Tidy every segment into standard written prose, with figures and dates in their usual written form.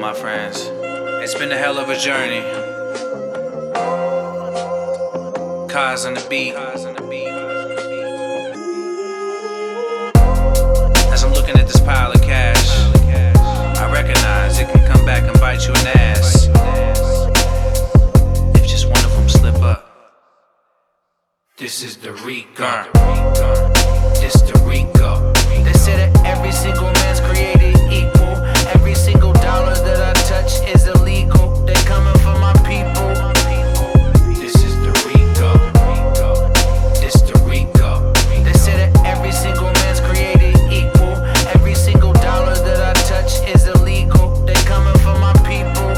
my friends. It's been a hell of a journey. Cars on the beat. As I'm looking at this pile of cash, I recognize it can come back and bite you in the ass if just one of them slip up. This is the Rico. This the Rico. They say that every single man's created equal. Every single dollar that I touch is illegal. They coming for my people. This is the Rico. This the Rico. They say that every single man's created equal. Every single dollar that I touch is illegal. They coming for my people.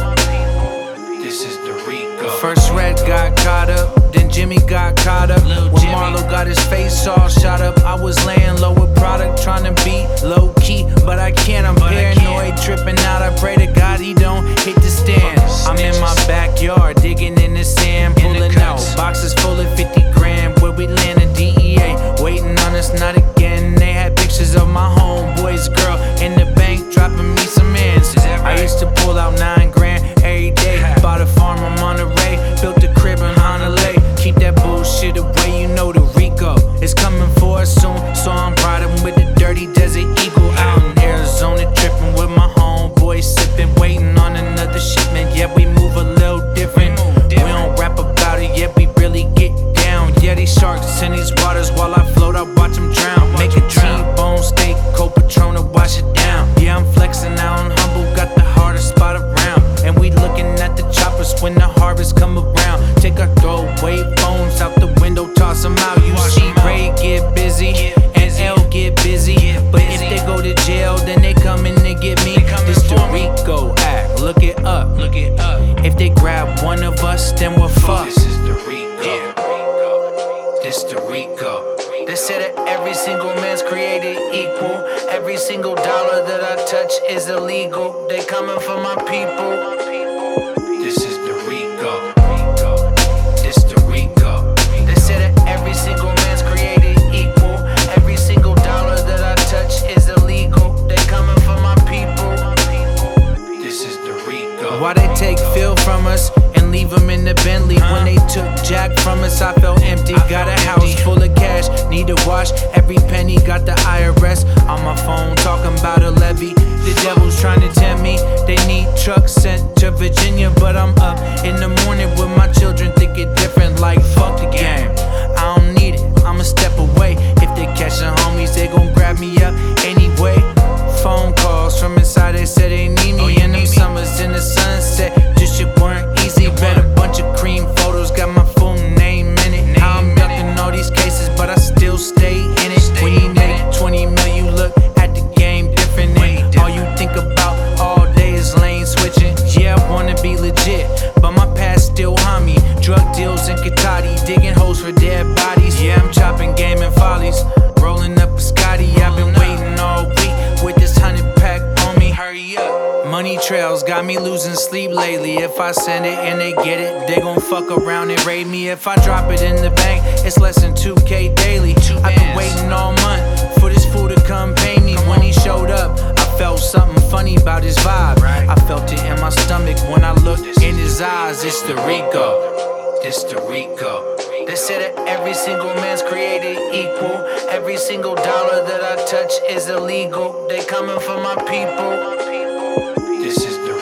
This is the Rico. First Red got caught up, then Jimmy got caught up. When Marlo got his face all shot up, I was laying low with product, trying to be low key, but I can't. I'm paranoid, tripping out. I pray to God he don't hit the stand. I'm in my backyard, digging in the sand, pulling out boxes full of 50 grand. Where we land in DEA, waiting on us, not again. They had pictures of my homeboy's girl in the bank, dropping me some ends. I used to pull out 9 grand every day. Bought a farm on Monterey, built a crib in Honolulu. Keep that bullshit away, you know the Rico is coming for us soon. So I'm riding with the dirty desert eagle out in Arizona, tripping with my homeboy, sipping, waiting on another shipment. Yeah, we move a little different. We don't rap about it, yeah, we really get down. Yeah, these sharks in these waters, while I float, I watch them drown. Make a T-bone steak, cold Patron to wash it down. Yeah, I'm flexing out on humble, got the hardest spot around. And we looking at the choppers when the harvest come around. Take our throwaway phones out the window, toss them out. You see Ray get busy and L get busy, but if they go to jail, then they coming to get me. This the Rico act, look it up. If they grab one of us, then we're fucked. This is the Rico. This the Rico. They say that every single man's created equal. Every single dollar that I touch is illegal. They coming for my people. This is the Rico. This the Rico. They say that every single man's created equal. Every single dollar that I touch is illegal. They coming for my people. This is the Rico. Why they take Phil from us and leave him in the Bentley? When they took Jack from us, I felt empty. Got a house full of cash, need to wash every penny. Got the IRS on my phone talking about a levy. The devil's trying to tempt me. They need trucks sent to Virginia, but I'm up in the morning with my children thinking different. Like fuck the game, I don't need it, I'ma step away. If they catch the homies, they gon' grab me up anyway. Phone calls from inside, they said they need me. And them summers in the sunset, just shit weren't easy. Bet a bunch of cream photos, got my full name in it. How I'm ducking all these cases, but I still stay in it. When you make 20 mil, you look at the game different. And all you think about all day is lane switching. Yeah, I wanna be legit, but my past still haunt me. Drug deals in Katati, digging holes for dead bodies. Yeah, I'm chopping game and follies, rolling up a Scotty. I've been waiting all week with this 100-pack on me. Hurry up. Money trails got me losing sleep lately. If I send it and they get it, they gon' fuck around and raid me. If I drop it in the bank, it's less than 2K daily. I've been waiting all month for this fool to come pay me. When he showed up, I felt something funny about his vibe. I felt it in my stomach when I looked in his eyes. It's the Rico. This the Rico. They say that every single man's created equal. Every single dollar that I touch is illegal. They coming for my people. This is the